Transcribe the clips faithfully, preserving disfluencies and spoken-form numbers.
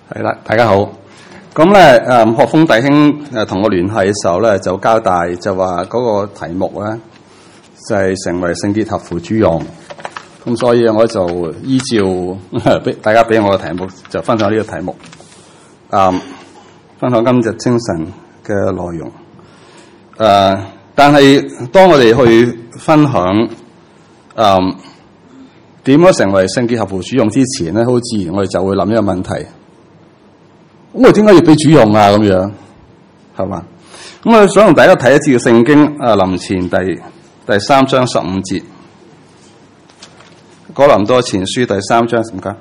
係啦，大家好。咁咧，誒學鋒弟兄誒同我聯繫嘅時候咧，就交代就話嗰個題目咧就係、是、成為聖潔合乎主用。咁所以我就依照俾大家俾我嘅題目，就分享呢個題目。誒、嗯，分享今日精神嘅內容。誒、呃，但係當我哋去分享誒點樣成為聖潔合乎主用之前咧，好自然我哋就會諗一個問題。咁我點解要俾主用啊？咁樣係嘛？咁我想同大家睇一節嘅聖經啊，林前第第三章十五節，哥林多前書第三章，唔該。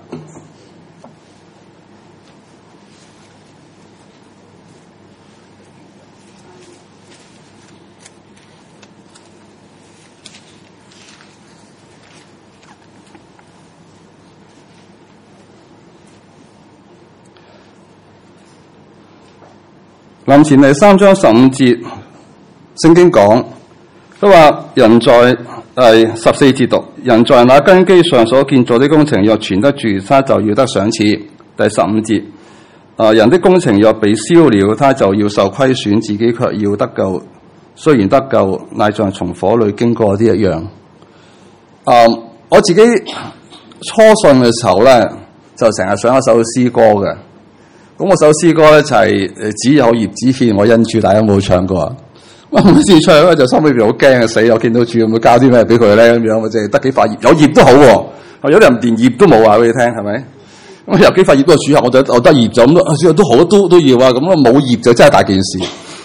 林前第三章十五節，聖經講，佢話人在誒十四節讀，人在那根基上所建造的工程若存得住，他就要得賞賜。第十五節，啊人的工程若被燒了，他就要受虧損，自己卻要得救。雖然得救，乃像從火裏經過啲一樣。啊，我自己初信嘅時候咧，就成日想一首詩歌嘅。咁我首詩歌咧就係誒只有葉子獻我恩主，大家有冇唱過啊？我每次唱咧就心裏邊好驚啊！死，我見到主會唔會交啲咩俾佢咧？咁樣或者得幾塊葉，有葉都好喎、啊。有啲人連葉都冇話俾你聽，係咪？咁有幾塊葉都係主客，我就我得葉就咁都都好都都要啊！咁啊冇葉就真係大件事。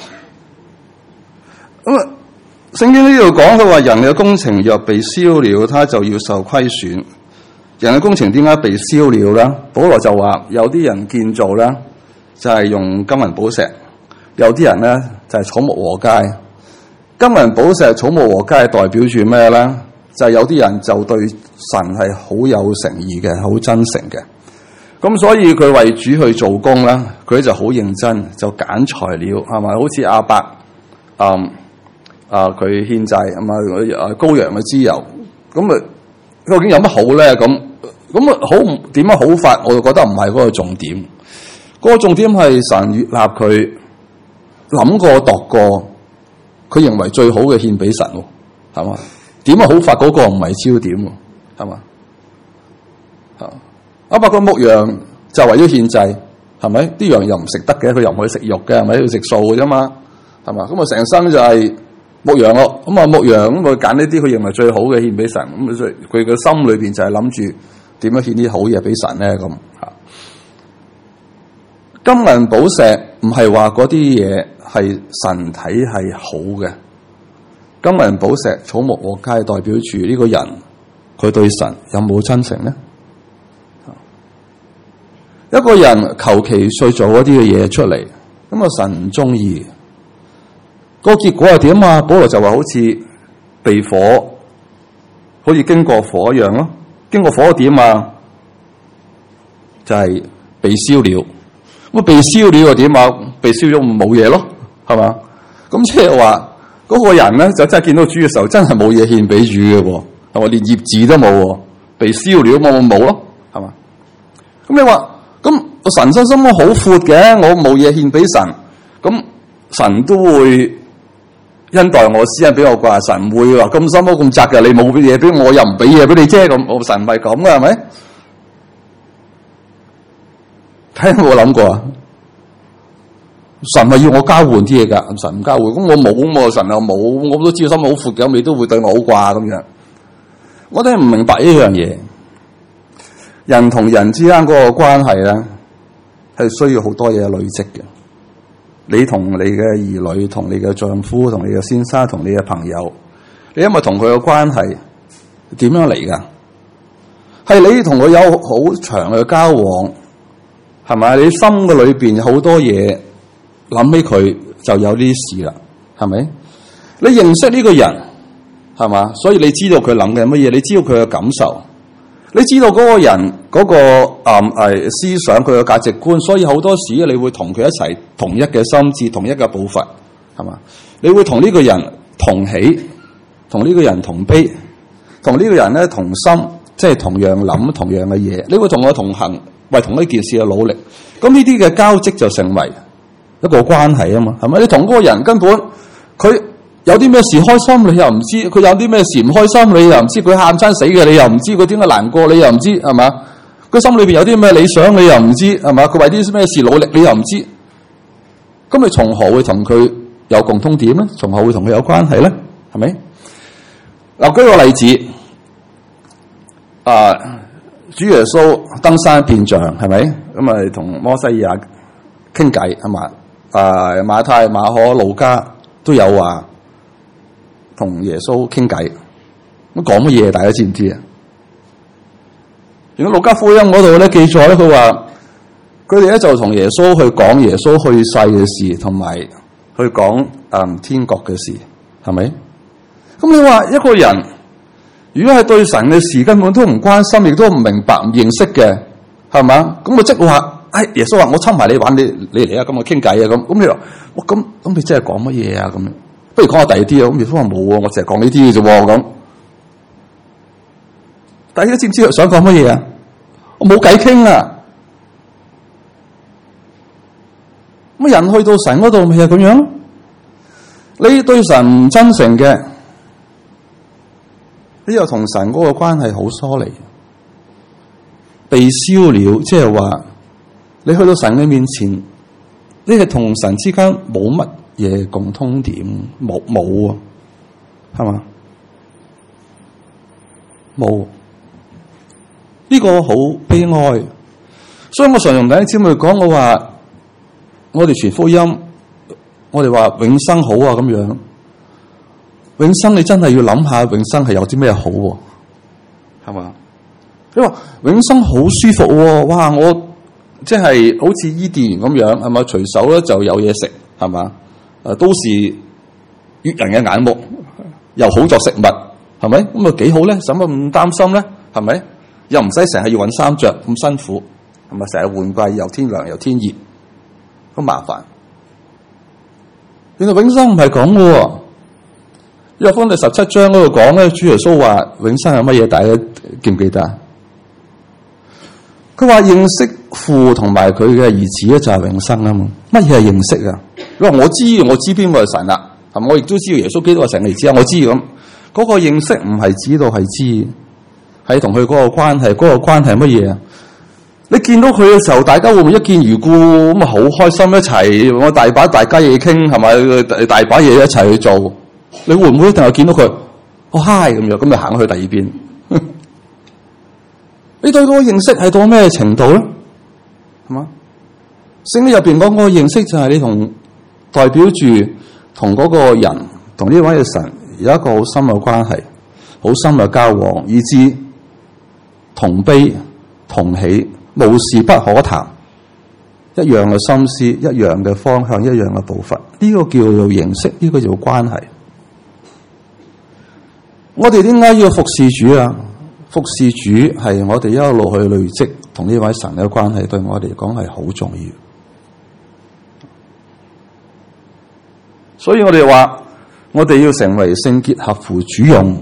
咁啊，聖經呢度講佢話人嘅工程若被燒了，他就要受虧損。人嘅工程點解被燒了咧？保羅就話有啲人建造咧就係、是、用金銀寶石，有啲人咧就係、是、草木禾秸。金銀寶石、草木禾秸代表住咩咧？就係、是、有啲人就對神係好有誠意嘅，好真誠嘅。咁所以佢為主去做工咧，佢就好認真，就揀材料係咪？好似亞伯嗯啊佢獻祭咁啊，羔羊嘅脂油咁啊。究竟有乜好咧？咁咁啊，好唔點樣好法？我就覺得唔係嗰個重點。嗰、嗰個重點係神悅納佢諗過度過，佢認為最好嘅獻俾神，係嘛？點樣好法嗰、嗰個唔係焦點，係嘛？啊，阿伯個牧羊就為咗獻祭，係咪？啲羊又唔食得嘅，佢又唔可以食肉嘅，係咪？要食素嘅啫嘛，係嘛？咁啊，成生就係、是。牧羊咯，咁啊牧羊咁佢揀呢啲佢認為最好嘅獻俾神，咁所以佢嘅心裏邊就係諗住點樣獻啲好嘢俾神咧咁吓。金銀寶石唔係話嗰啲嘢係神體係好嘅，金銀寶石、草木禾秸代表住呢個人佢對神有冇真誠咧？一個人求其去做嗰啲嘅嘢出嚟，咁啊神唔中意。個結果係點啊？保羅就話好似被火，好似經過火一樣咯。經過火點啊？就係、是、被燒了。咁被燒了又點啊？被燒咗冇嘢咯，係嘛？咁即係話嗰個人咧，就真係見到主嘅時候，真係冇嘢獻俾主嘅喎，係嘛？連葉子都冇，被燒了冇冇冇咯，係嘛？咁你話咁我神心心都好闊嘅，我冇嘢獻俾神，咁神都會。恩待我，施恩俾我啩，神唔會話咁深咁窄嘅，你冇嘢俾我，又唔俾嘢俾你啫，咁我神唔係咁嘅，係咪？睇有冇諗過啊？神係要我交換啲嘢噶，神唔交換，咁我冇咁喎，神又冇，我都知道心好闊嘅，你都會對我好啩咁樣。我哋唔明白呢樣嘢，人同人之間嗰個關係咧，係需要好多嘢累積嘅。你同你嘅兒女，同你嘅丈夫，同你嘅先生，同你嘅朋友，你因為同佢嘅關係點樣嚟噶？係你同佢有好長嘅交往，係咪？你心嘅裏邊好多嘢，諗起佢就有啲事啦，係咪？你認識呢個人，係嘛？所以你知道佢諗嘅乜嘢，你知道佢嘅感受。你知道嗰個人嗰、那個誒、嗯、思想佢嘅價值觀，所以好多時你會同佢一齊同一嘅心智，同一嘅步伐，係嘛？你會同呢個人同喜，同呢個人同悲，同呢個人咧同心，即係同樣諗同樣嘅嘢。你會同我同行， 為同一件事嘅努力。咁呢啲嘅交織就成為一個關係啊嘛，係咪？你同嗰個人根本佢有啲咩事開心，你又唔知；佢有啲咩事唔開心，你又唔知；佢喊親死嘅，你又唔知；佢點解難過，你又唔知，係嘛？佢心裏邊有啲咩理想，你又唔知，係嘛？佢為啲咩事努力，你又唔知。咁你從何會同佢有共通點咧？從何會同佢有關係咧？係咪？嗱，舉個例子，啊，主耶穌登山變像，係咪？咁啊，同摩西亞傾偈，係嘛？啊，馬太、馬可、路加都有話同耶穌傾偈。咁講乜嘢？大家知唔知啊？如果路加福音嗰度咧記載咧，佢話佢哋咧就同耶穌去講耶穌去世嘅事，同埋去講嗯天國嘅事，係咪？咁你話一個人如果係對神嘅事根本都唔關心，亦都唔明白、唔認識嘅，係嘛？咁啊即係話，哎，耶穌話我侵埋你玩，你你嚟啊，咁我傾偈啊，咁咁你話，哇咁咁你真係講乜嘢啊？咁不如講下第二啲啊？咁耶穌話冇啊，我淨係講呢啲嘅啫咁。大家知唔知佢想講乜嘢啊？我冇偈傾啊！咁人去到神嗰度咪係咁樣？你對神唔真誠嘅，你又同神嗰個關係好疏離，被燒了，即係話你去到神嘅面前，你係同神之間冇乜嘢共通點，冇冇啊，係嘛？冇。呢個好悲哀，所以我常同弟兄姊妹講，我話我哋傳福音，我哋話永生好啊咁樣。永生你真係要諗下，永生係有啲咩好喎？係嘛？你話永生好舒服喎，哇！我即係好似伊甸園咁樣，係嘛？隨手咧就有嘢食，係嘛？誒，都是悅人嘅眼目，又好作食物，係咪？咁啊幾好咧？使乜咁擔心咧？係咪？又唔使成日要揾衫着咁辛苦，係咪？成日換季又天涼又天熱，好麻煩。原來永生唔係咁嘅。約翰第十七章嗰度講咧，主耶穌話永生係乜嘢？大家記唔記得啊？佢話認識父同埋佢嘅兒子咧就係永生啊嘛。乜嘢係認識啊？佢話我知，我知邊個係神啦，係咪？我亦都知道耶穌基督係神嘅兒子啊，我知咁。嗰個認識唔係知道係知。係同佢嗰個關係，嗰、嗰個關係係乜嘢啊？你見到佢嘅時候，大家會唔會一見如故咁啊？好開心一齊，我大把大家嘢傾，係咪？大把嘢一齊去做。你會唔會一定係見到佢好嗨咁樣，咁就行去第二邊？你對嗰個認識係到咩程度咧？係嘛？聖經入邊講嗰個認識就係你同代表住同嗰個人，同呢位嘅神有一個好深嘅關係，好深嘅交往，以致同悲同喜，無事不可談，一樣嘅心思，一樣嘅方向，一樣嘅步伐，呢、這個叫做認識，呢、這個叫做關係。我哋點解要服侍主啊？服侍主係我哋一路去累積同呢位神嘅關係，對我哋嚟講係好重要。所以我哋話，我哋要成為聖潔合乎主用。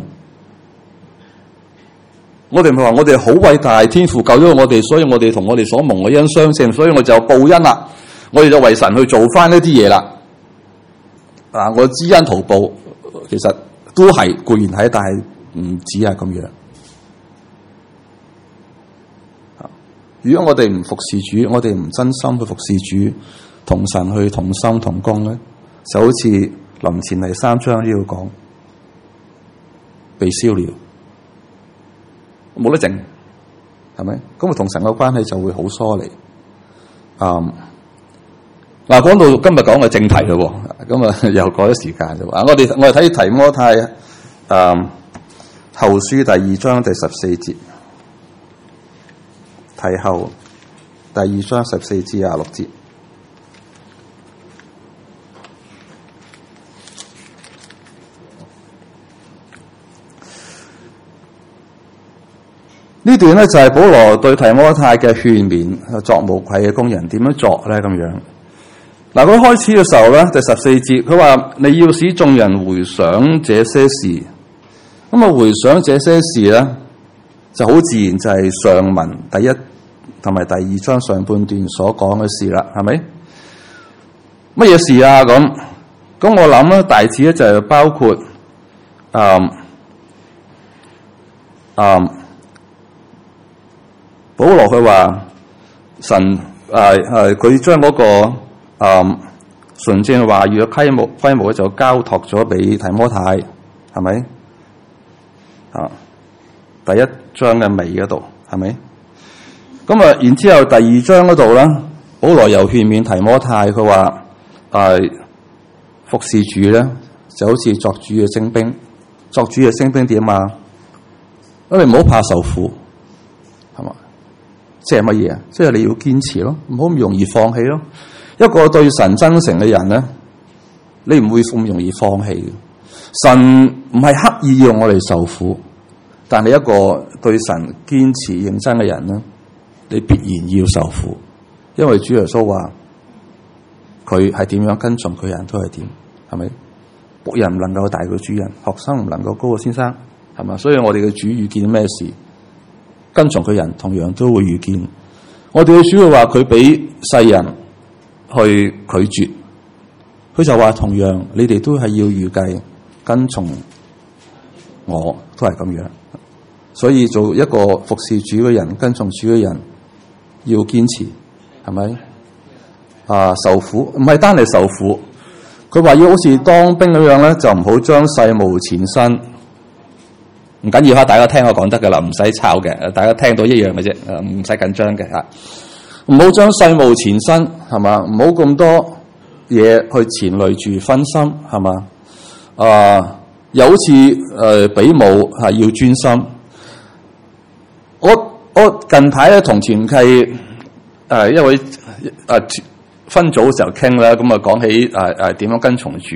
我哋唔係話我哋好偉大，天父救咗我哋，所以我哋同我哋所蒙嘅恩相稱，所以我就報恩啦。我哋就為神去做翻呢啲嘢啦。啊，我知恩圖報，其實都係固然係，但係唔止係咁樣。如果我哋唔服侍主，我哋唔真心去服侍主，同神去同心同工咧，就好似林前第三章呢度講，被燒了。冇得剩，係咪？咁啊，同神嘅關係就會好疏離。嗯，嗱，講到今日講嘅正題咯，咁啊又過咗時間啫。啊，我哋我哋睇提摩太誒、嗯、後書第二章第十四節，提後第二章十四至廿六節。呢段咧就係保羅對提摩太嘅勸勉，作無愧嘅工人點樣作咧咁樣。嗱，佢開始嘅時候咧，第十四節，佢話你要使眾人回想這些事。咁啊，回想這些事咧，就好自然就係上文第一同埋第二章上半段所講嘅事啦，係咪？乜嘢事啊？咁咁我諗咧，大致咧就係包括誒誒，保羅佢話神誒誒，佢將嗰個誒純正話語嘅規模規模咧就交託咗俾提摩太，係咪？啊，第一章嘅尾嗰度係咪？咁啊，然之後第二章嗰度咧，保羅又勸勉提摩太，佢話誒服侍主咧，就好似作主嘅精兵，作主嘅精兵點啊？因為唔好怕受苦，係嘛？即係乜嘢啊？即係你要堅持咯，唔好咁容易放棄咯。一個對神真誠嘅人咧，你唔會咁容易放棄嘅。神唔係刻意要我哋受苦，但係一個對神堅持認真嘅人咧，你必然要受苦，因為主耶穌話佢係點樣跟從佢人都係點，係咪？僕人唔能夠大過主人，學生唔能夠高過先生，係嘛？所以我哋嘅主遇見咩事，跟從佢人同樣都會遇見。我哋嘅主要話佢俾世人去拒絕，佢就話同樣你哋都係要預計跟從我，都係咁樣。所以做一個服侍主嘅人，跟從主嘅人要堅持，係咪？啊，受苦唔係單係受苦，佢話要好似當兵咁樣咧，就唔好將世務纏身。唔緊要嚇，大家聽我講得噶啦，唔使抄嘅，大家聽到一樣嘅啫，唔使緊張嘅嚇。唔好將世務纏身，係嘛？唔好咁多嘢去纏累住分心，係嘛？啊，又好似誒比武係要專心。我我近排咧同團契誒一位誒、呃、分組嘅時候傾啦，咁啊講起誒誒點樣跟從主，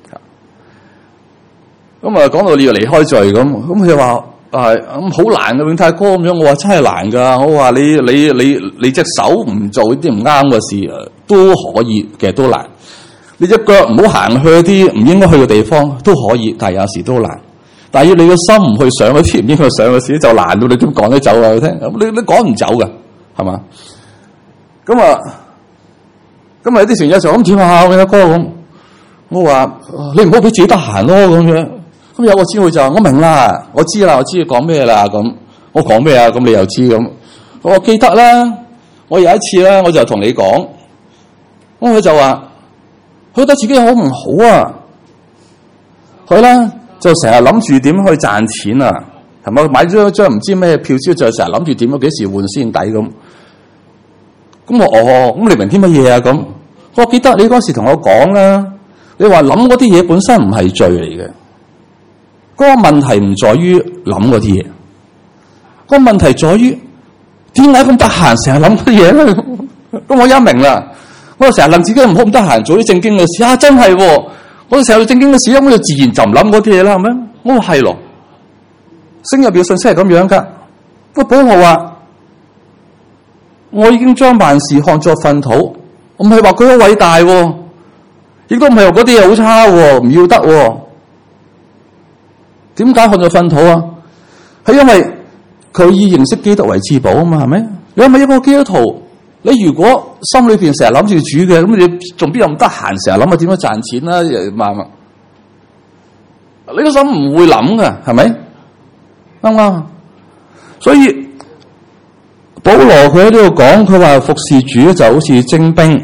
咁啊講到你要離開罪咁，咁佢就話誒咁好難嘅永泰哥咁樣，我話真係難噶，我話你你你你隻手唔做啲唔啱嘅事都可以，其實都難。你隻腳唔好行去啲唔應該去嘅地方都可以，但係有時都難。但係要你個心唔去上嗰啲唔應該上嘅事就難到你點講得走啊？你聽，你你趕唔走噶，係嘛？咁啊，咁啊有啲成日就咁點啊？我阿哥咁，我話你唔好俾自己得閒咯咁樣。咁有個姊妹就話我明啦，我知啦，我知你講咩啦咁。我講咩啊？咁你又知咁？我記得啦，我有一次咧，我就同你講，咁佢就話佢覺得自己好唔好啊？佢咧。就成日諗住點去賺錢啊，係咪買咗一張唔知咩票之後，就成日諗住點樣幾時換先抵咁。咁我哦，咁你明啲乜嘢啊？咁我記得你嗰時同我講啦，你話諗嗰啲嘢本身唔係罪嚟嘅，嗰個問題唔在於諗嗰啲嘢，嗰個問題在於點解咁得閒成日諗嗰啲嘢咧？咁我一明啦，我成日令自己唔好咁得閒做啲正經嘅事啊，真係喎。我成日正經嘅事，咁我就自然就唔諗嗰啲嘢啦，係咪？我話係咯，聖入邊信息係咁樣噶。個保羅話：我已經將萬事看作糞土，我唔係話佢好偉大，亦都唔係話嗰啲嘢好差，唔要得。點解看作糞土啊？係因為佢以認識基督為至寶啊嘛，係咪？你係咪一個基督徒？你如果心裏邊成日諗住主嘅，咁你仲邊有咁得閒成日諗下點樣賺錢啦？慢慢，你個心唔會諗噶，係咪？啱唔啱？所以保羅佢喺呢度講，佢話服侍主就好似精兵。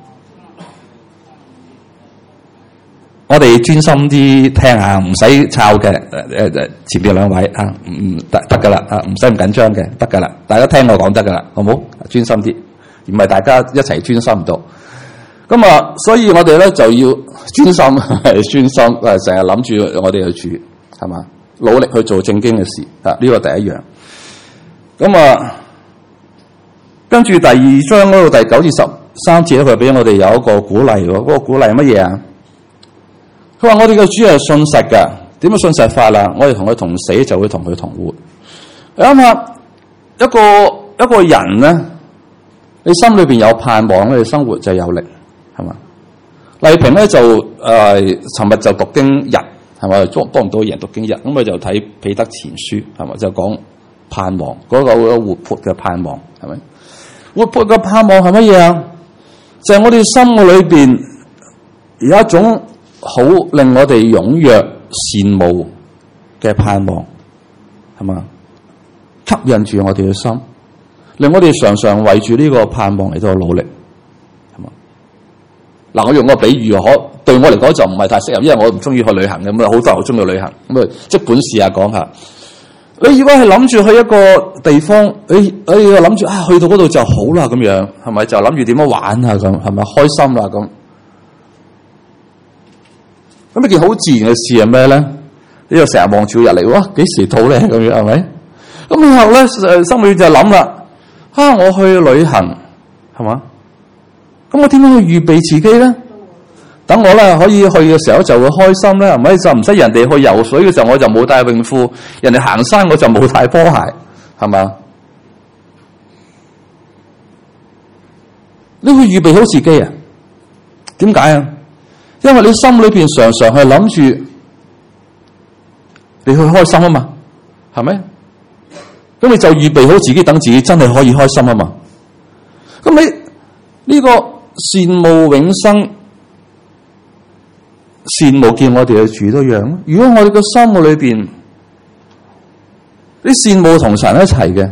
我哋專心啲聽下，唔使抄嘅。誒誒，前邊兩位啊，唔得得噶啦，啊，唔使咁緊張嘅，得噶啦，大家聽我講得噶啦，好唔好？專心啲。而唔係大家一齊專心唔到，咁啊，所以我哋咧就要專心，係專心，誒，成日諗住我哋嘅主，係嘛，努力去做正經嘅事，啊，呢個第一樣。咁啊，跟住第二章嗰度第九至十三節咧，佢俾我哋有一個鼓勵喎，嗰個鼓勵乜嘢啊？佢話我哋嘅主係信實嘅，點樣信實法啦？我哋同佢同死，就會同佢同活。你諗下，一個一個人咧。你心裏邊有盼望，你生活就有力，係嘛？麗萍咧就誒，尋、呃、日就讀經日，係咪？多多唔多人讀經日？咁佢就睇彼得前書，係咪？就講盼望，嗰、那個活潑嘅盼望，係咪？ 活潑嘅盼望係乜嘢啊？就係、是、我哋心嘅裏邊有一種好令我哋踴躍羨慕嘅盼望，係嘛？吸引住我哋嘅心，令我哋常常為住呢個盼望嚟到努力，係嘛？嗱，我用個比喻可對我嚟講就唔係太適合，因為我唔中意去旅行嘅，咁啊好多人好中意旅行，咁啊即管試下講下。你如果係諗住去一個地方，你你又諗住啊去到嗰度就好啦咁樣，係咪？就諗住點樣玩啊咁，係咪開心啦咁？咁一件好自然嘅事係咩咧？你又成日望住日嚟，哇幾時到咧咁樣係咪？咁以後咧誒心裏就諗啦，啊我去旅行係嘛？咁我點樣去預備自己咧？等我咧可以去嘅時候就會開心咧，係咪？就唔使人哋去游水嘅時候我就冇帶泳褲，人哋行山我就冇帶波鞋，係嘛？你會預備好自己啊？點解啊？因為你心裏邊常常係諗住你去開心啊嘛，係咪？咁你就預備好自己，等自己真係可以開心啊嘛。咁你呢個羨慕永生，羨慕見我哋嘅主都一樣。如果我哋個心裏邊，你羨慕同神一齊嘅，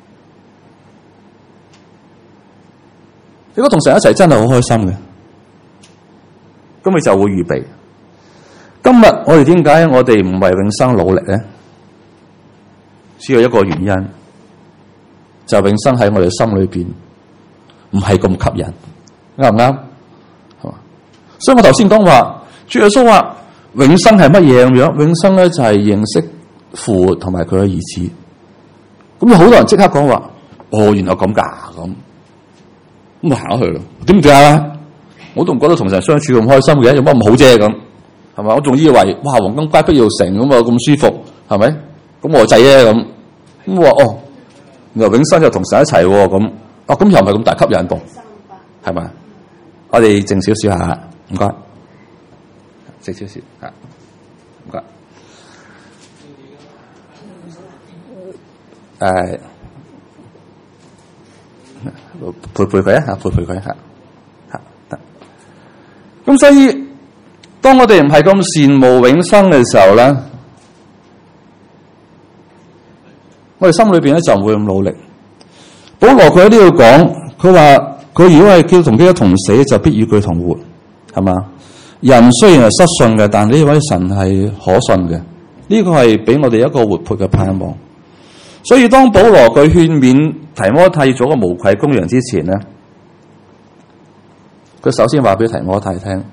如果同神一齊真係好開心嘅，咁你就會預備。今日我哋點解我哋唔為永生努力咧？只有一個原因，就係永生喺我哋心裏邊唔係咁吸引，啱唔啱？係嘛？所以我頭先講話，主耶穌話永生係乜嘢咁樣？永生咧就係認識父同埋佢嘅兒子。咁有好多人即刻講話，哦，原來咁噶咁，咁就行咗去咯。點解啊？我都唔覺得同神相處咁開心嘅，有乜咁好啫咁？係咪？我仲以為哇，黃金街不要成咁啊，咁舒服，係咪？咁我仔咧咁，咁我話哦，原來永生就同神一齊喎咁，啊咁又唔係咁大吸引噃，係咪？我哋靜少少下，唔該，靜少少嚇，唔該。誒，陪陪佢一下，陪陪佢一下，嚇得。咁所以，當我哋唔係咁羨慕永生嘅時候咧，我哋心裏邊咧就唔會咁努力。保羅佢喺呢度講，佢話佢如果係叫同基督同死，就必與佢同活，係嘛？人雖然係失信嘅，但呢位神係可信嘅。呢個係俾我哋一個活潑嘅盼望。所以當保羅佢勸勉提摩太做個無愧公羊之前咧，佢首先話俾提摩太聽，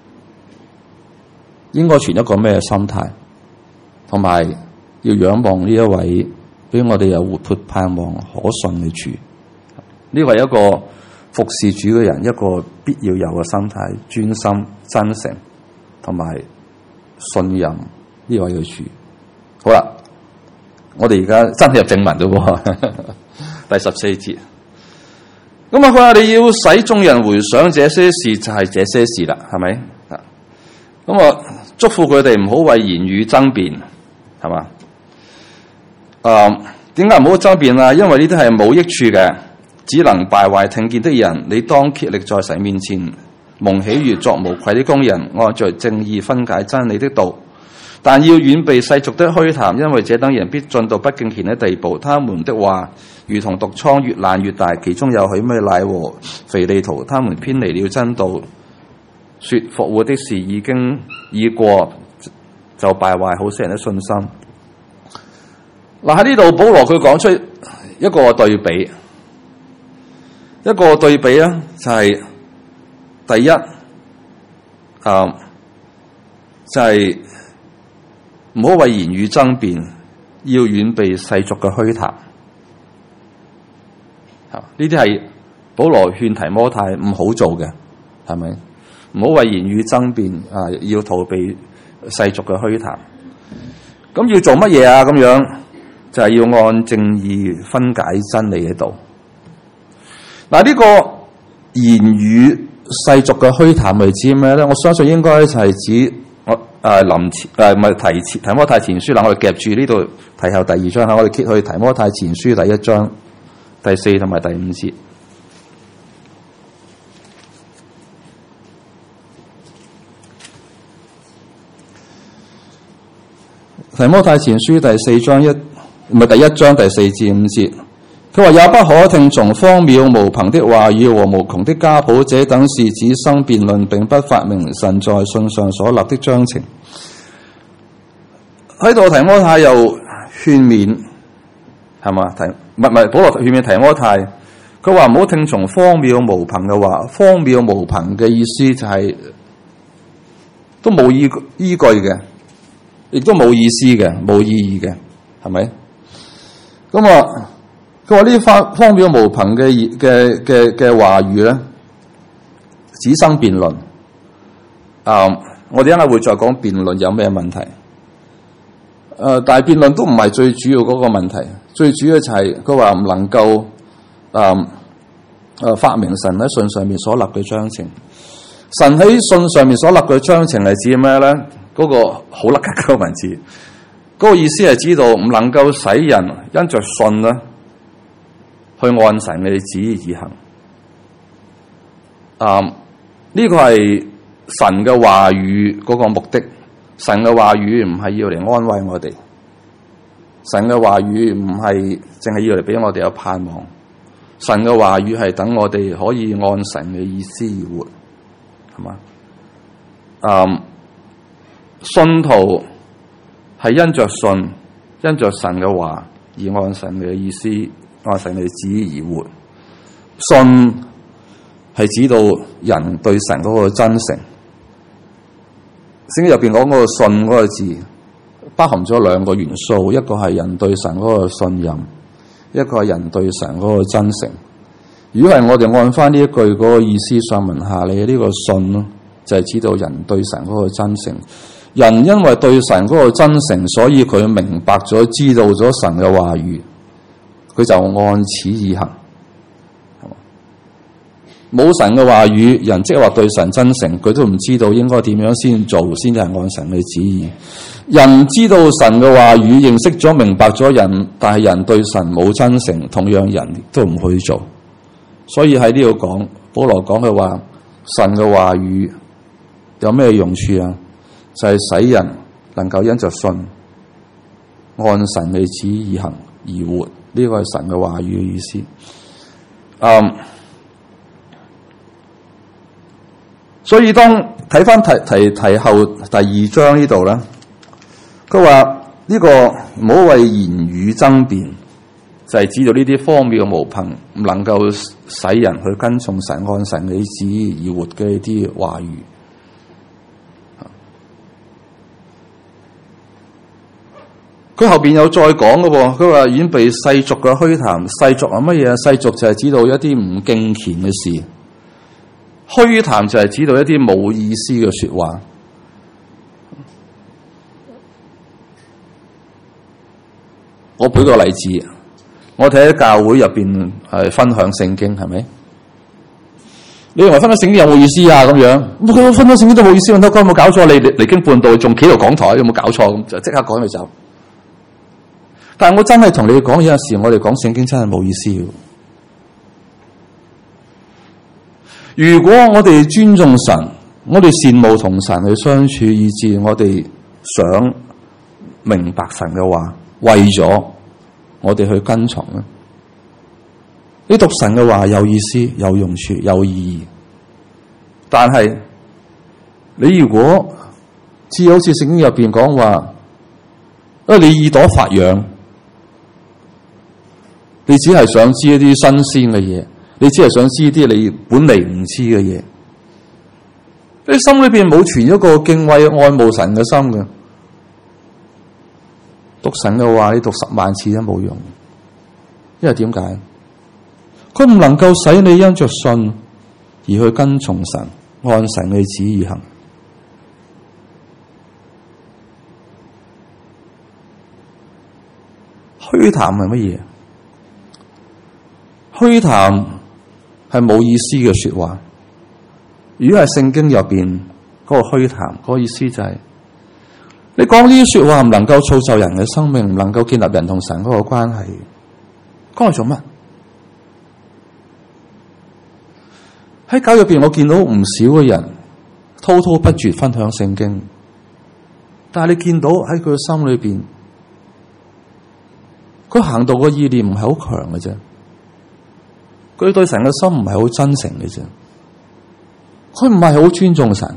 應該存一個咩心態，同埋要仰望呢一位俾我哋有活潑盼望可信嘅主。呢個係一個服侍主嘅人一個必要有嘅心態，專心、真誠同埋信任呢位嘅主。好啦，我哋而家真係入正文咯喎，第十四節。咁啊，佢話你要使眾人回想這些事，就係這些事啦，係咪？啊，咁啊，祝福佢哋唔好為言語爭辯，係嘛？啊，點解唔好爭辯啊？因為呢啲係冇益處嘅，只能敗壞聽見的人。你當竭力在神面前蒙喜悅，作無愧的工人，按着正義分解真理的道。但要遠避世俗的虛談，因為這等人必進到不敬虔的地步。他們的話如同毒瘡，越爛越大，其中有許米乃和腓利圖，他們偏離了真道，說復活的事已經已過，就敗壞好些人的信心。嗱，喺呢度保羅佢講出一個對比，一個對比咧就係、是、第一，啊，就係、是。唔好為言語爭辯，要遠避世俗嘅虛談。呢啲係保羅勸提摩太唔好做嘅，係咪？唔好為言語爭辯，啊，要逃避世俗嘅虛談。咁要做乜嘢啊？咁樣就係、是、要按正義分解真理嘅道。嗱，呢個言語世俗嘅虛談係指咩咧？我相信應該就係指。誒林前誒唔係提前提摩太前書啦，我哋夾住呢度睇後第二章嚇，我哋揭去提摩太前書第一章第四同埋第五節。 提摩太前書第四章一唔係第一章第四至五節，佢話也不可聽從荒渺無憑的話語和無窮的家譜，這等是只生辯論，並不發明神在信上所立的章程。喺度提摩太又勸勉，係嘛？提唔係唔係保羅勸勉提摩太，佢話唔好聽從荒謬無憑嘅話。荒謬無憑嘅意思就係、是、都冇依依據嘅，亦都冇意思嘅，冇意義嘅，係咪？咁啊，佢話呢啲荒荒謬無憑嘅嘅嘅嘅話語咧，只生辯論。啊、嗯，我哋一陣間會再講辯論有咩問題。誒、呃，但係辯論都唔係最主要嗰個問題，最主要就係佢話唔能夠誒誒發明神喺信上面所立嘅章程。神喺信上面所立嘅章程係指咩咧？嗰、那個好甩咳嘅文字，嗰、那個意思係知道唔能夠使人因着信咧去按神嘅旨意而行。啊、呃，呢、這個係神嘅話語嗰個目的。神嘅話語唔係要嚟安慰我哋，神嘅話語唔係淨係要嚟俾我哋有盼望，神嘅話語係等我哋可以按神嘅意思而活，係嘛？嗯，信徒係因着信，因着神嘅話而按神嘅意思、按神嘅旨意而活。信係指到人對神嗰個真誠。聖經入邊講嗰個信嗰個字，包含咗兩個元素，一個係人對神嗰個信任，一個係人對神嗰個真誠。如果係我哋按翻呢一句嗰個意思上文下理，呢個信咯，就係指到人對神嗰個真誠。人因為對神嗰個真誠，所以佢明白咗、知道咗神嘅話語，佢就按此而行。冇神嘅話語，人即係話對神真誠，佢都唔知道應該點樣先做，先至係按神嘅旨意。人知道神嘅話語，認識咗、明白咗人，但係人對神冇真誠，同樣人都唔去做。所以喺呢度講，保羅講嘅話，神嘅話語有咩用處啊？就係、是、使人能夠因着信，按神嘅旨意行而活。呢、這個係神嘅話語嘅意思。嗯。所以當睇翻提提提後第二章呢度咧，佢話呢個唔好為言語爭辯，就係、是、指到呢啲荒謬無憑，唔能夠使人去跟從神按神嘅旨意而活嘅呢啲話語。佢後邊有再講嘅喎，佢話已經被世俗嘅虛談，世俗係乜嘢？世俗就係指到一啲唔敬虔嘅事。虛談就係指到一啲冇意思嘅說話。我舉個例子，我睇喺教會入邊係分享聖經，係咪？你認為分享聖經有冇意思啊？咁樣，咁佢分享聖經都冇意思，我有冇搞錯？你離經叛道，仲企度講台，有冇搞錯？咁就即刻趕佢走。但係我真係同你哋講，有陣時我哋講聖經真係冇意思嘅。如果我哋尊重神，我哋羨慕同神去相處，以致我哋想明白神嘅話，為咗我哋去跟從咧，你讀神嘅話有意思、有用處、有意義。但係你如果似好似聖經入邊講話，啊你耳朵發癢，你只係想知一啲新鮮嘅嘢。你只係想知啲你本嚟唔知嘅嘢，你心裏邊冇存一個敬畏愛慕神嘅心嘅，讀神嘅話你讀十萬次都冇用，因為點解？佢唔能夠使你因着信而去跟從神，按神嘅旨意行。虛談係乜嘢？虛談係冇意思嘅說話。如果係聖經入邊嗰個虛談，嗰個意思就係、是、你講呢啲說話唔能夠造就人嘅生命，唔能夠建立人同神嗰個關係，講嚟做乜？喺教入邊，我見到唔少嘅人滔滔不絕分享聖經， 但係你見到喺佢嘅心裏邊，佢行道嘅意念唔係好強嘅啫，佢對神嘅心唔係好真誠嘅啫，佢唔係好尊重神。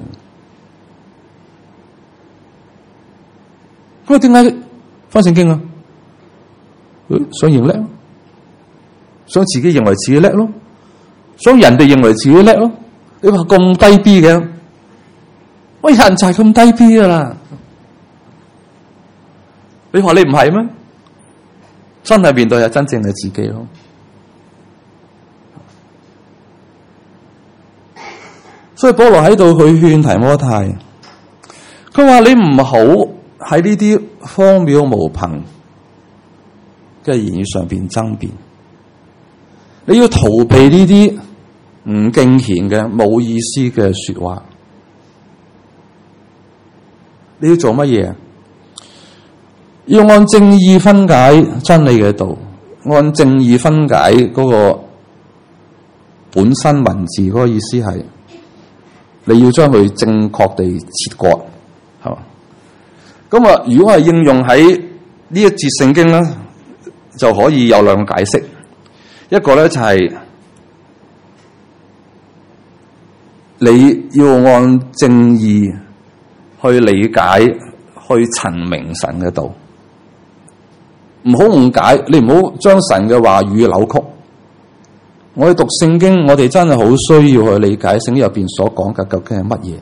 咁啊，點解翻聖經啊？佢想認叻，想自己認為自己叻咯，想人哋認為自己叻咯。你話咁低 B 嘅，喂，人就係咁低 B 噶啦。你話你唔係咩？真係面對係真正嘅自己咯。所以保羅喺度佢勸提摩太，佢話你唔好喺呢啲荒謬無憑嘅言語上邊爭辯，你要逃避呢啲唔敬虔嘅冇意思嘅說話。你要做乜嘢？要按正義分解真理嘅道，按正義分解嗰個本身文字嗰個意思係，你要將佢正確地切割，係嘛？咁啊，如果係應用喺呢一節聖經咧，就可以有兩個解釋。一個咧就係你要按正義去理解、去陳明神嘅道，唔好誤解，你唔好將神嘅話語扭曲。我哋讀聖經，我哋真係好需要去理解聖經入邊所講嘅究竟係乜嘢。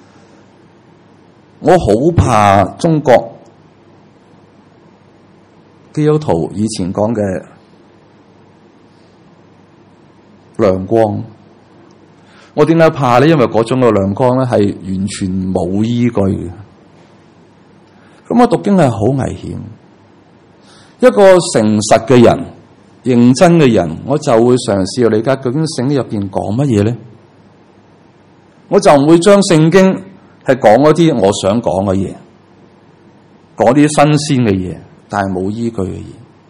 我好怕中國基督徒以前講嘅亮光。我點解怕咧？因為嗰種嘅亮光咧係完全冇依據嘅。咁我讀經係好危險。一個誠實嘅人、認真嘅人，我就會嘗試去理解究竟聖經入邊講乜嘢咧。我就唔會將聖經係講嗰啲我想講嘅嘢，講啲新鮮嘅嘢，但係冇依據嘅嘢。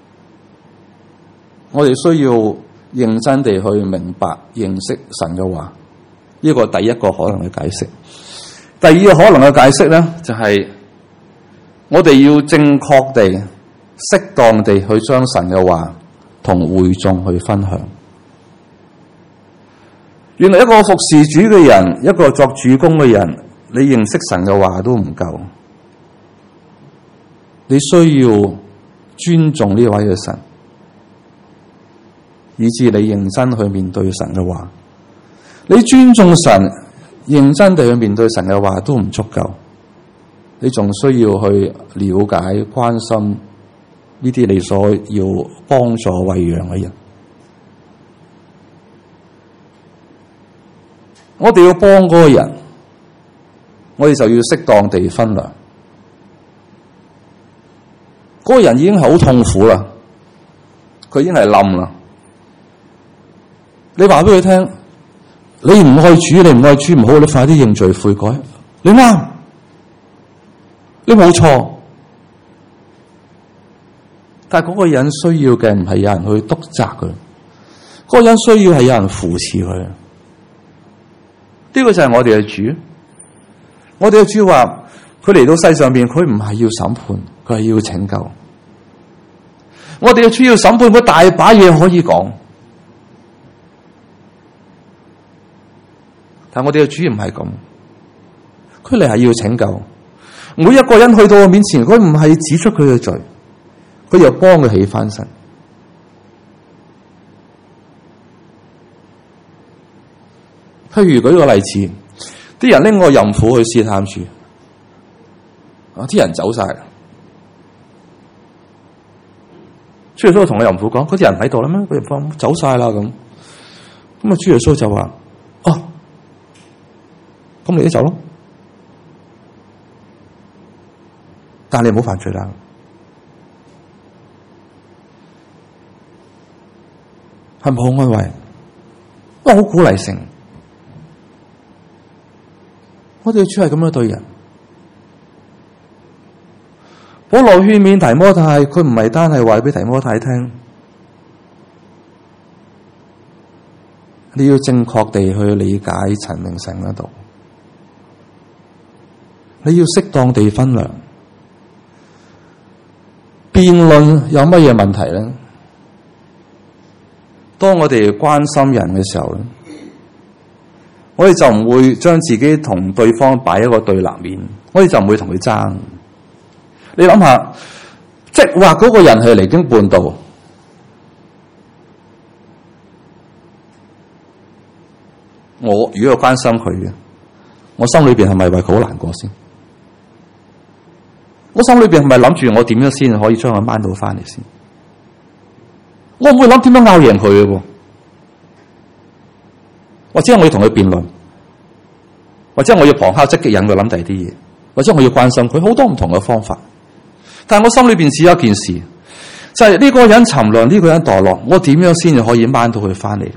我哋需要認真地去明白、認識神嘅話，呢個第一個可能嘅解釋。第二個可能嘅解釋咧，就係我哋要正確地、適當地去將神嘅話同會眾去分享。原來一個服侍主嘅人，一個作主工嘅人，你認識神嘅話都唔夠，你需要尊重呢位嘅神，以致你認真去面對神嘅話。你尊重神，認真地去面對神嘅話都唔足夠，你仲需要去了解、關心呢啲你所要幫助餵養嘅人。我哋要幫嗰個人，我哋就要適當地分糧。嗰個人已經係好痛苦啦，佢已經係冧啦。你話俾佢聽，你唔愛主，你唔愛主唔好，你快啲認罪悔改。你啱，你冇錯。但係嗰個人需要嘅唔係有人去督責佢，嗰個人需要係有人扶持佢。呢個就係我哋嘅主。我哋嘅主話，佢嚟到世上邊，佢唔係要審判，佢係要拯救。我哋嘅主要審判，佢大把嘢可以講。但我哋嘅主唔係咁，佢嚟係要拯救。每一個人去到我面前，佢唔係指出佢嘅罪，佢又幫佢起翻身。譬如舉個例子，啲人拎個淫婦去試探住，啊！啲人走晒，主耶穌同個淫婦講：嗰啲人喺度啦咩？個淫婦走晒啦咁。咁啊，主耶穌就話：哦，咁你都走咯，但係你唔好犯罪啦。係咪好安慰？都好鼓勵性。我哋主係咁樣對人。保羅勸勉提摩太，佢唔係單係話俾提摩太聽，你要正確地去理解陳明神嗰度，你要適當地分糧， 辯論有乜嘢問題咧？當我哋關心人嘅時候咧，我哋就唔會將自己同對方擺一個對立面，我哋就唔會同佢爭。你諗下，即係話嗰個人係離經叛道，我如果關心佢嘅，我心裏邊係咪為佢好難過先？我心裏邊係咪諗住我點樣先可以將佢掹到翻嚟先？我唔會諗點樣拗贏佢嘅喎，或者我要同佢辯論，或者我要旁敲側擊引佢諗第二啲嘢，或者我要關心佢，好多唔同嘅方法。但係我心裏邊只有一件事，就係呢個人沉淪，呢個人墮落，我點樣先至可以掹到佢翻嚟？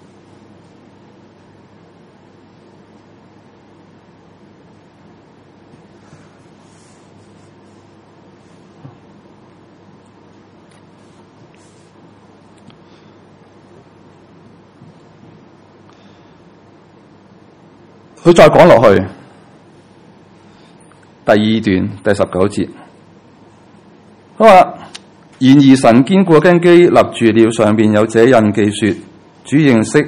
佢再講落去，第二段第十九節，佢話：然而神堅固根基立住了，上邊有這印記說，主認識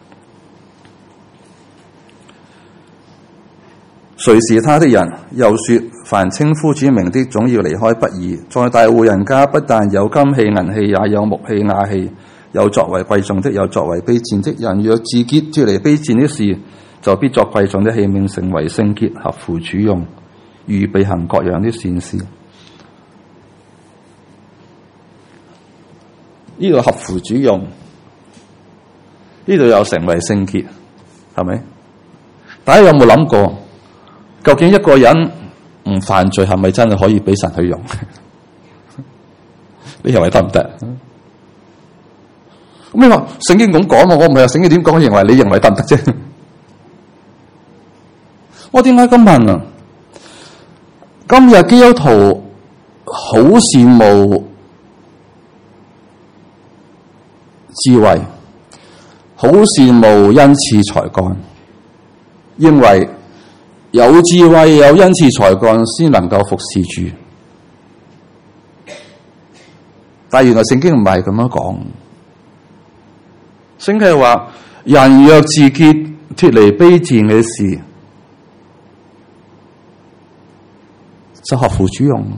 誰是他的人，又說凡稱呼主名的，總要離開不義。在大戶人家，不但有金器銀器，也有木器瓦器，有作為貴重的，有作為卑賤的。人若自潔脫離卑賤的事，就必作貴重的器皿，成為聖潔，合乎主用，預備行各樣的善事。呢度合乎主用，呢度又成為聖潔，係咪？大家有冇諗過，究竟一個人唔犯罪係咪真係可以俾神去用？你認為得唔得？咁你話聖經咁講，我唔係話聖經點講，我認為你認為得唔得啫？我點解咁問啊？今日基督徒好羨慕智慧，好羨慕恩賜才幹，認為有智慧有恩賜才幹先能夠服侍主。但原來聖經唔係咁樣講，聖經係話人若自潔，脫離卑賤嘅事，就合乎主用。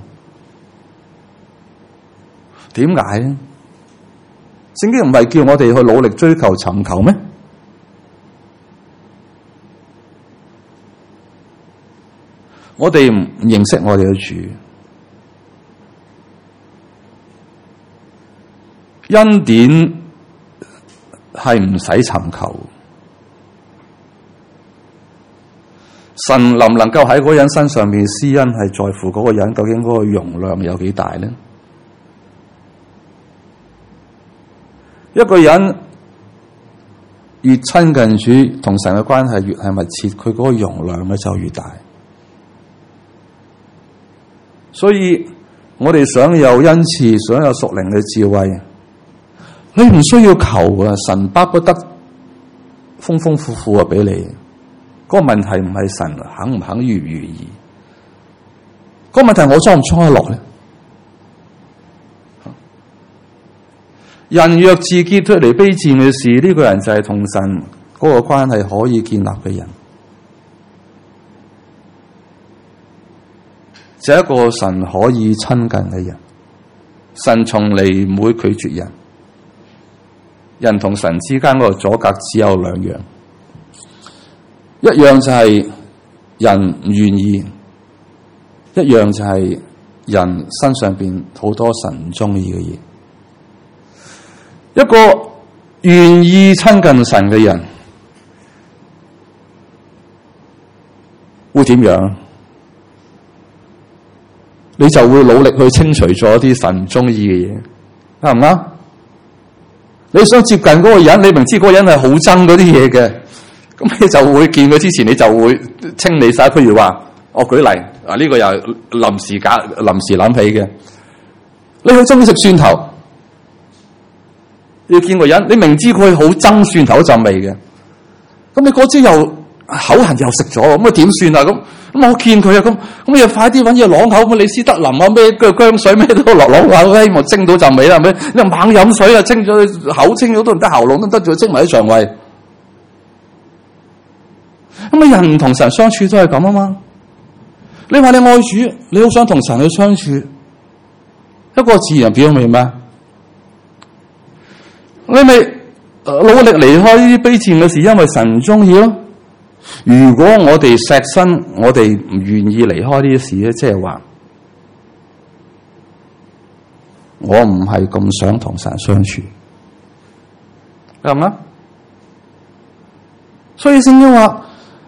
點解咧？聖經唔係叫我哋去努力追求尋求咩？我哋唔認識我哋嘅主，恩典係唔使尋求。神能唔能夠喺嗰個人身上面施恩，係在乎嗰個人究竟嗰個容量有幾大咧？一個人越親近主，同神嘅關係越係密切，佢嗰個容量咧就越大。所以我哋想有恩賜，想有屬靈嘅智慧，你唔需要求啊，神巴不得豐豐富富啊俾你。嗰、那個問題唔係神肯唔肯願唔願意，嗰、那個問題我裝唔裝得落咧？人若自潔脫離卑賤嘅事，呢、這個人就係同神嗰個關係可以建立嘅人，就係、是、一個神可以親近嘅人。神從嚟唔會拒絕人，人同神之間嗰個阻隔只有兩樣，一樣就係人唔願意，一樣就係人身上邊好多神唔中意嘅嘢。一個願意親近神嘅人會點樣？你就會努力去清除咗啲神唔中意嘅嘢，啱唔啱？你想接近嗰個人，你明知嗰個人係好憎嗰啲嘢嘅，咁你就會見佢之前，你就會清理晒。譬如話，我舉例啊，呢、這個又臨時假臨時諗起嘅，你好中意食蒜頭。你要見個人，你明知佢好憎蒜頭陣味嘅，咁你嗰朝又口痕又食咗，咁啊點算啊？咁咁我見佢啊，咁咁你又快啲揾嘢啷口，咁李斯德林啊咩嘅薑水咩都落啷口，希望清到陣味啦，係咪？你猛飲水啊，清咗口清咗都唔得，喉嚨都唔得，仲要清埋啲腸胃。咁啊，人同神相處都係咁啊嘛。你話你愛主，你好想同神去相處，一個自然表明咩？你咪努力離開呢啲卑賤嘅事，因為神唔中意咯。如果我哋錫身，我哋唔願意離開呢啲事咧，即係話我唔係咁想同神相處，係咪？所以聖經話，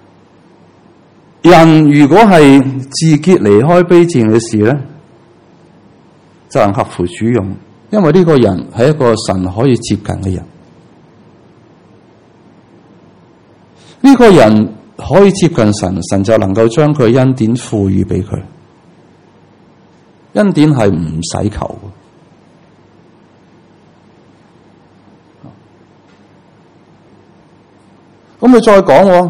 人如果係自潔離開卑賤嘅事咧，就能合乎主用，因為呢個人係一個神可以接近嘅人。呢個人可以接近神，神就能夠將佢恩典賦予俾佢。恩典係唔使求嘅。咁你再講喎，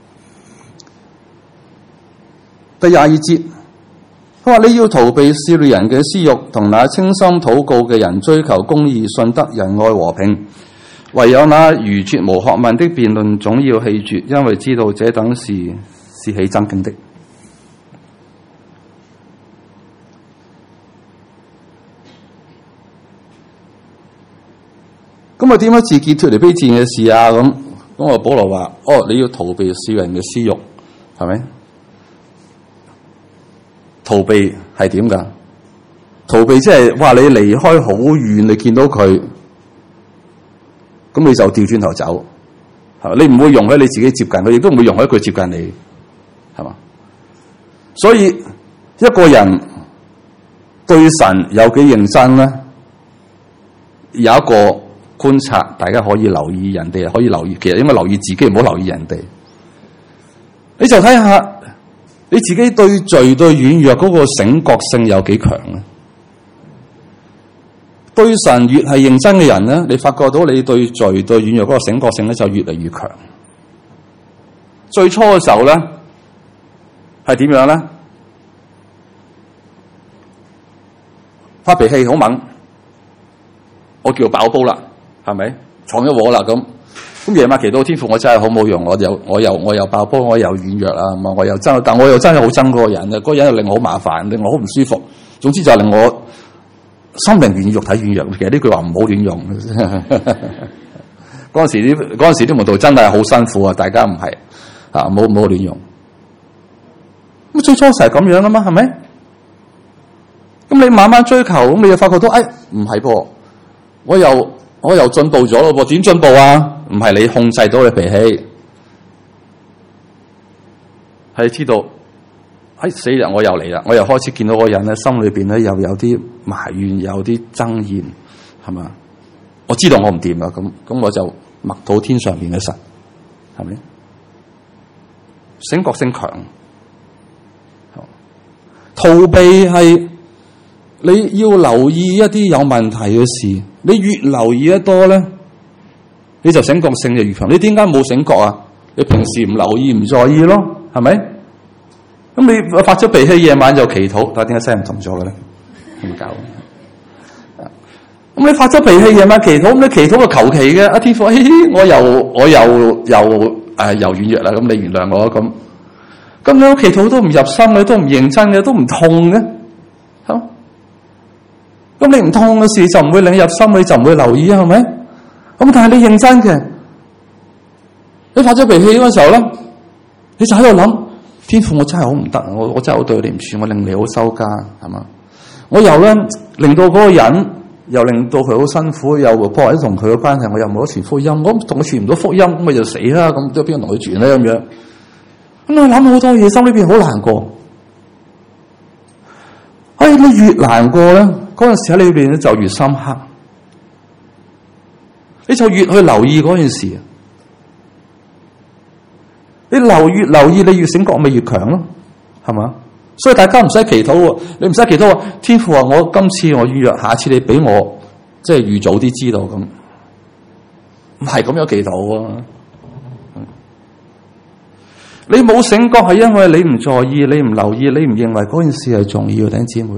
第廿二節，佢話你要逃避少年人嘅私欲，同那清心禱告嘅人追求公義、信德、仁愛、和平。唯有那愚拙無學問的辯論，總要棄絕，因為知道這等事是起爭競的。咁啊，點樣自潔脫離卑賤嘅事啊？咁咁啊，保羅話：哦，你要逃避少人嘅私欲，係咪？逃避係點噶？逃避即係話你離開好遠，你見到佢。咁你就調轉頭走，係嘛？你唔會容許你自己接近佢，亦都唔會容許佢接近你，係嘛？所以一個人對神有幾認真咧？有一個觀察，大家可以留意人哋，可以留意，其實應該留意自己，唔好留意人哋。你就睇下你自己對罪對軟弱嗰個醒覺性有幾強咧？對神越係認真嘅人咧，你發覺到你對罪對軟弱嗰個醒覺性咧就越嚟越強。最初嘅時候咧係點樣咧？發脾氣好猛，我叫爆煲啦，係咪？闖咗禍啦咁。咁夜晚祈禱天父，我真係好冇用，我又我又我又爆煲，我又軟弱啦，咁啊我又憎，但我又真係好憎嗰個人啊！嗰個人又令我好麻煩，令我好唔舒服。總之就係令我心靈軟弱體軟弱，其實呢句話唔好亂用。嗰陣時啲嗰陣時啲門徒真係好辛苦啊！大家唔係啊，唔好唔好亂用。咁最初成係咁樣啊嘛，係咪？咁你慢慢追求，咁你就發覺到，哎，唔係噃，我又我又進步咗咯噃？點進步啊？唔係你控制到你脾氣，係知道。哎死人！我又嚟啦！我又開始見到嗰個人咧，心裏邊咧又有啲埋怨，有啲憎厭，係嘛？我知道我唔掂啦，咁咁我就默禱天上邊嘅神，係咪？醒覺性強，逃避係你要留意一啲有問題嘅事，你越留意得多咧，你就醒覺性就越強。你點解冇醒覺啊？你平時唔留意唔在意咯，係咪？咁你發咗脾氣，夜晚就祈禱，但係點解聲唔同咗嘅咧？咁搞？咁你發咗脾氣，夜晚祈禱，咁你祈禱就求其嘅。阿天父，我又我又又誒、呃、又軟弱啦，咁你原諒我咁。咁你祈禱都唔入心嘅，都唔認真嘅，都唔痛嘅，嚇？咁你唔痛嘅事就唔會令你入心，你就唔會留意，係咪？咁但係你認真嘅，你發咗脾氣嗰時候咧，你就喺度諗。天父，我真係好唔得，我我真係好對你唔住，我令你好羞家，係嘛？我又咧令到嗰個人，又令到佢好辛苦，又破壞同佢嘅關係，我又冇得傳福音，我同佢傳唔到福音，咁咪就死啦！咁都邊個同佢傳咧？咁樣咁我諗好多嘢，心裏邊好難過。哎，你越難過咧，嗰陣時喺裏邊咧就越深刻，你就越去留意嗰件事。你留越留意，你越醒覺咪越強咯，係嘛？所以大家唔使祈禱喎，你唔使祈禱喎。天父話：我今次我預約，下次你俾我即係預早啲知道咁，唔係咁樣祈禱喎。 你冇醒覺係因為你唔在意，你唔留意，你唔認為嗰件事係重要，弟兄姊妹。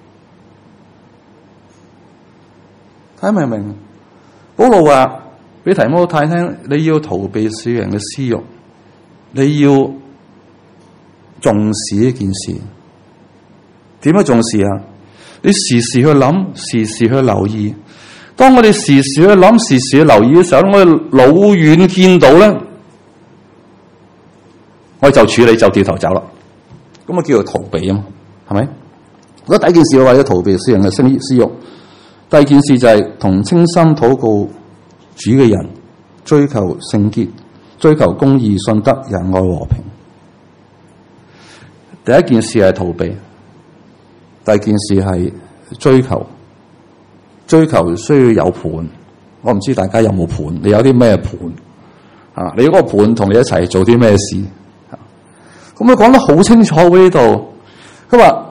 睇明唔明？保羅話俾提摩太聽，你要逃避世人嘅私慾，你要重視呢件事。點樣重視啊？你時時去諗，時時去留意。當我哋時時去諗，時時去留意嘅時候，我哋老遠見到咧，我哋就處理，就掉頭走啦。咁啊叫做逃避啊嘛，係咪？如果第一件事我為咗逃避世人嘅私私慾，第二件事就係同清心禱告主嘅人追求聖潔，追求公義、信德、仁愛、和平。第一件事係逃避，第二件事係追求。追求需要有盤，我唔知大家有冇盤？你有啲咩盤啊？你嗰個盤同你一齊做啲咩事？咁佢講得好清楚喎呢度。佢話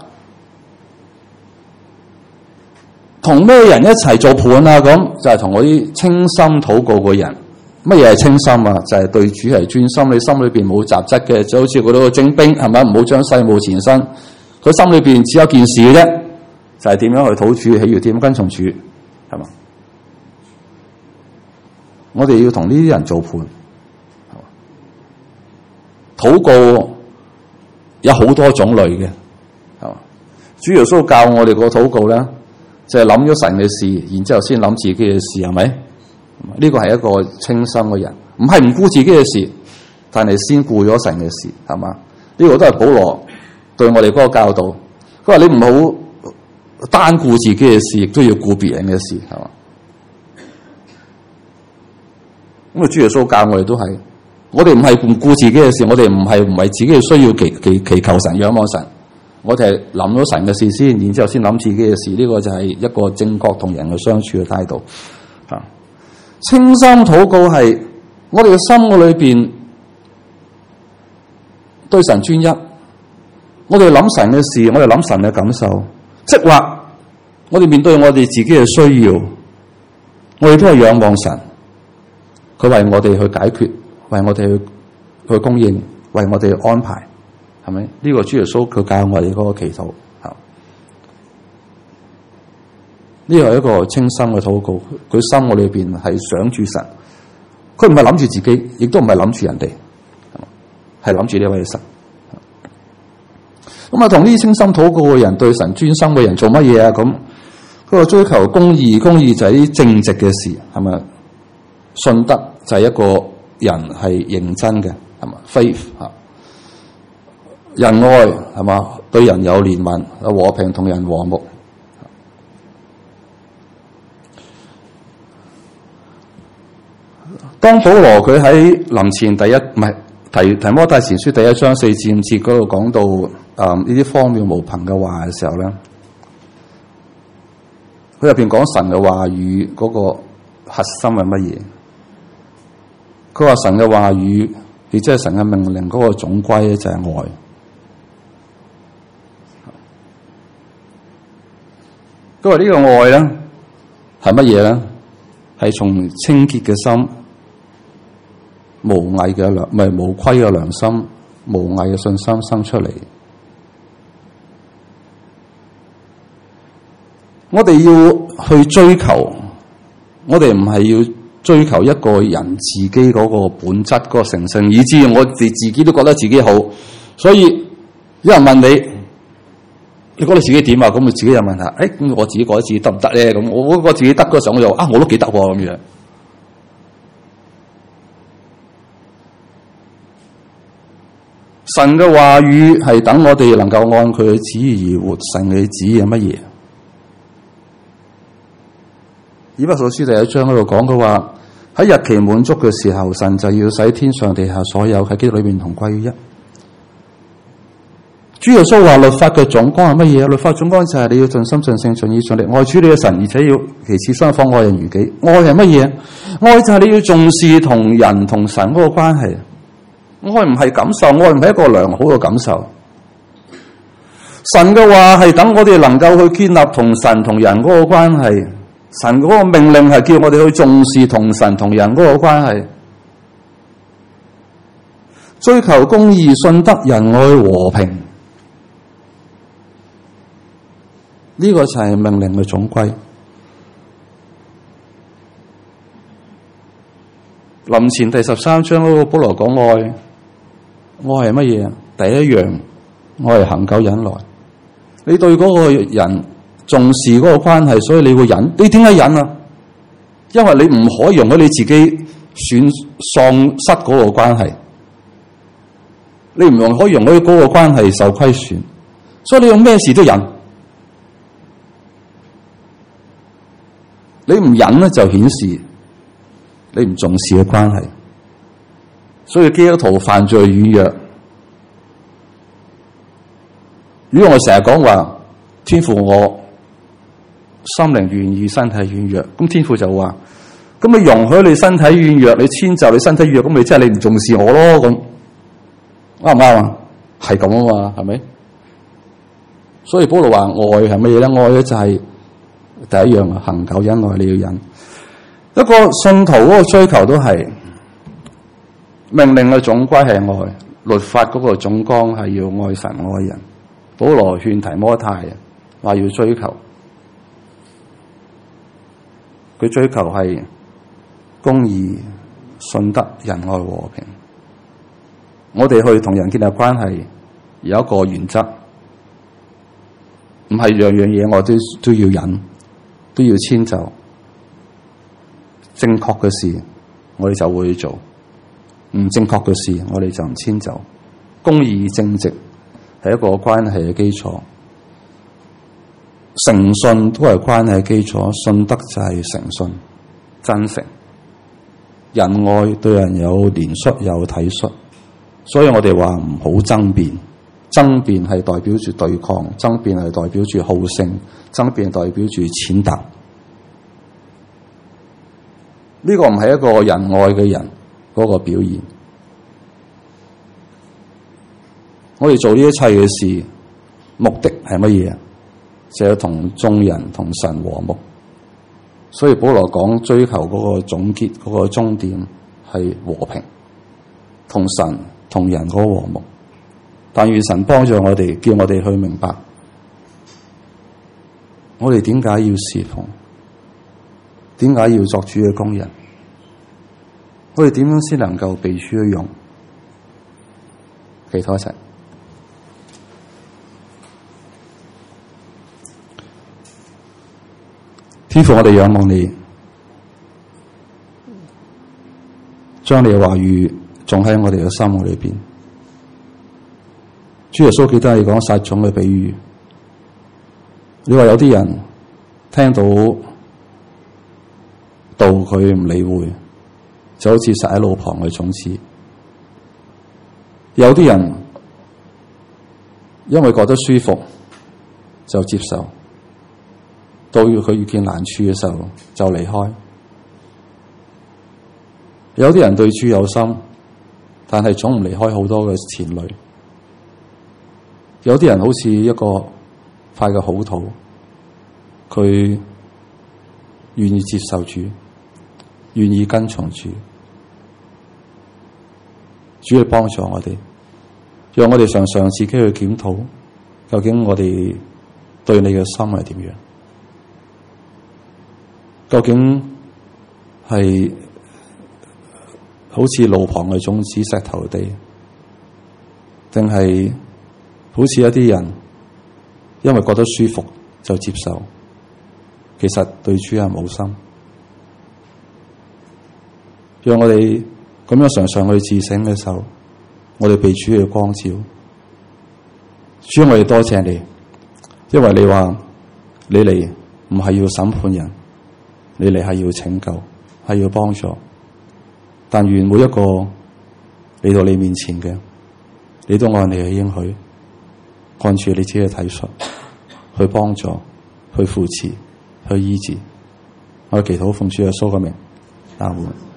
同咩人一齊做盤啊？咁就係同我啲清心禱告嘅人。乜嘢係清心啊？就係、是、對主係專心，你心裏邊冇雜質嘅，就好似嗰個精兵係咪？唔好將世務纏身。佢心裏邊只有件事嘅啫，就係、是、點樣去討主喜悅，點樣跟從主。係嘛？我哋要同呢啲人做伴。禱告有好多種類嘅，係嘛？主耶穌教我哋個禱告咧，就係諗咗神嘅事，然之後先諗自己嘅事，係咪？呢個係一個清心嘅人，唔係唔顧自己嘅事，但係先顧咗神嘅事，係嘛？呢個都係保羅對我哋嗰個教導。佢話你唔好單顧自己嘅事，亦都要顧別人嘅事，係嘛？咁啊，主耶穌教我哋都係，我哋唔係唔顧自己嘅事，我哋唔係唔係自己嘅需要祈祈祈求神、仰望神，我哋係諗咗神嘅事先，然之後先諗自己嘅事。呢、這個就係一個正確同人嘅相處嘅態度。啊，清心禱告係我哋嘅心嘅裏邊對神專一，我哋諗神嘅事，我哋諗神嘅感受。即係話，我哋面對我哋自己嘅需要，我哋都係仰望神，佢為我哋去解決，為我哋去去供應，為我哋去安排，係咪？呢、這個主耶穌佢教我哋嗰個祈禱，嚇。呢個係一個清心嘅禱告，佢心我裏邊係想住神，佢唔係諗住自己，亦都唔係諗住人哋，係諗住呢位神。咁啊，同呢啲清心禱告嘅人，對神專心嘅人做乜嘢啊？咁佢話追求公義，公義就係啲正直嘅事，係咪？信德就係一個人係認真嘅，係嘛 ？faith 嚇，仁愛係嘛？對人有憐憫，和平同人和睦。當保羅佢喺臨前第一唔係提提摩太前書第一章四至五節嗰度講到。啊！呢啲荒謬無憑嘅話嘅時候咧，佢入邊講神嘅話語嗰個核心係乜嘢？佢話神嘅話語，亦即係神嘅命令嗰個總歸咧就係愛。佢話呢個愛咧係乜嘢咧？係從清潔嘅心、無偽嘅良唔係無虧嘅良心、無偽嘅信心生出嚟。我哋要去追求，我哋唔係要追求一個人自己嗰個本質、嗰個成聖，以至我哋自己都覺得自己好。所以有人問你，你覺得自己點啊？咁你自己有問題。誒、哎，咁我自己覺得自己得唔得咧？咁我覺得自己得嗰時候，我就啊，我都幾得喎咁樣。神嘅話語係等我哋能夠按佢嘅旨意而活。神嘅旨意係乜嘢？以弗所書第一章嗰度講嘅話，喺日期滿足嘅時候，神就要使天上地下所有喺基督裏面同歸於一。主耶穌話律法嘅總綱係乜嘢？律法總綱就係你要盡心盡性盡意盡力愛主你嘅神，而且要其次相仿愛人如己。愛係乜嘢？愛就係你要重視同人同神嗰個關係。愛唔係感受，愛唔係一個良好嘅感受。神嘅話係等我哋能夠去建立同神同人嗰個關係。神嗰個命令係叫我哋去重視同神同人嗰個關係。 追求公義、信德、仁愛、和平，呢、這個就係命令嘅總歸。林前第十三章嗰個保羅講愛，愛係乜嘢？第一樣，愛係恒久忍耐。你對嗰個人重視嗰個關係，所以你會忍。你點解忍啊？因為你唔可以容許你自己損喪失嗰個關係，你唔容可以容許嗰個關係受虧損，所以你用咩事都忍。你唔忍咧，就顯示你唔重視嘅關係。所以基督徒犯罪軟弱。如果我成日講話天父，我心靈願意，身體軟弱，咁天父就話：咁你容許你身體軟弱，你遷就你身體軟弱，咁你即係你唔重視我咯？咁啱唔啱啊？係咁啊嘛，係咪？所以保羅話愛係乜嘢咧？愛咧就係第一樣啊，恒久忍耐，你要忍。一個信徒嗰個追求都係命令嘅總歸係愛，律法嗰個總綱係要愛神愛人。保羅勸提摩太話要追求，佢追求係公義、信德、仁愛、和平。我哋去同人建立關係有一個原則，唔係樣樣嘢我都都要忍，都要遷就。正確嘅事我哋就會做，唔正確嘅事我哋就唔遷就。公義正直係一個關係嘅基礎，誠信都係關係嘅基礎，信德就係誠信、真誠。仁愛對人有憐恤、有體恤，所以我哋話唔好爭辯，爭辯係代表住對抗，爭辯係代表住好勝，爭辯代表住踐踏。呢個唔係一個仁愛嘅人嗰個表現。我哋做呢一切嘅事，目的係乜嘢？就係同眾人同神和睦。所以保羅講追求嗰個總結，嗰個終點係和平，同神同人嗰個和睦。但願神幫助我哋，叫我哋去明白，我哋點解要侍奉，點解要作主嘅工人，我哋點樣先能夠被主用？祈禱一齊。天父，我哋仰望你，將你嘅話語種喺我哋嘅心裏邊。主耶穌記得你講撒種嘅比喻，你話有啲人聽到道佢唔理會，就好似撒喺路旁嘅種子；有啲人因為覺得舒服就接受，到佢遇見難處嘅時候就離開。有啲人對主有心，但係總唔離開好多嘅纏累。有啲人好似一個塊嘅好土，佢願意接受主，願意跟從主。主去幫助我哋，讓我哋常常自己去檢討，究竟我哋對你嘅心係點樣？究竟係好似路旁嘅種子、石頭地，定係好似一啲人因為覺得舒服就接受，其實對主係冇心？讓我哋咁樣常常去自省嘅時候，我哋被主嘅光照。主，我哋多謝你，因為你話你嚟唔係要審判人，你嚟係要拯救，係要幫助。但願每一個嚟到你面前嘅，你都按你嘅應許，按住你自己嘅體恤去幫助、去扶持、去醫治。我祈禱奉主耶穌嘅名，阿門。